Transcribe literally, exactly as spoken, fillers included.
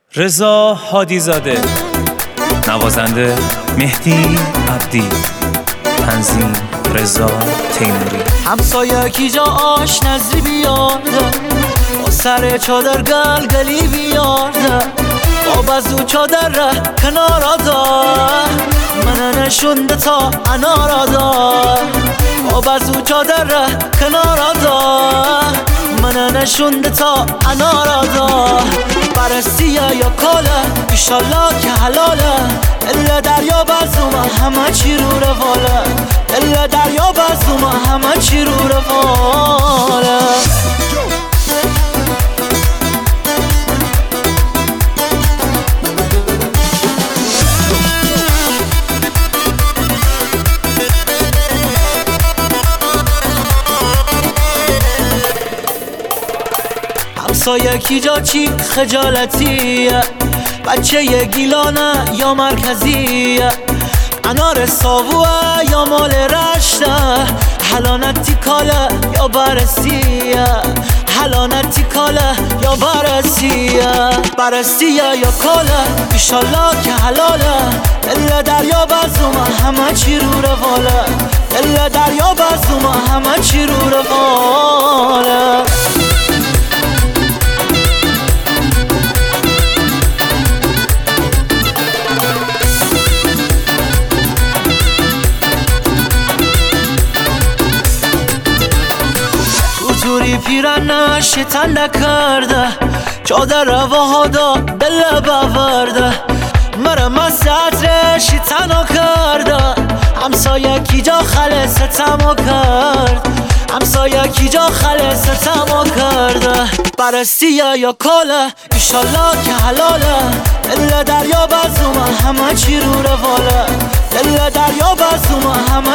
رضا هادی زاده، نوازنده مهدی عبدی، تنظیم رضا تیموری. همسایه کی جا آش نزدی بیارده، با سر چادر گلگلی بیارده، با بزو چادر ره کنارا دا منه نشونده تا انارا دا، با بزو چادر ره کنارا دا منه نشونده تا انارا دا. برستیه یا کاله ایشالله که حلاله، الا دریا بزومه همه چی رو رواله، الا دریا بزومه همه چی رو رواله. همسایه کی جا چی خجالتیه، بچه یه گیلانه یا مرکزیه، انار ساووه یا مال رشته، حلانتی کاله یا برسیه، حلانتی کاله یا برسیه. برسیه یا کاله ایشالله که حلاله، الا دریا بزومه همه چی رو رواله، الا دریا بزومه همه چی رو رواله. توری پیرن شیطان نکرده، چادر رواها دا دل باورده، مرا مسطر شیطانا کرده، همسایه کی جا خل ستمو کرد، همسایه کی جا خل ستمو کرده. برستیه یا کاله ایشالله که حلاله، الا دریا بزومه همه چی رو رواله، الا دریا بزومه همه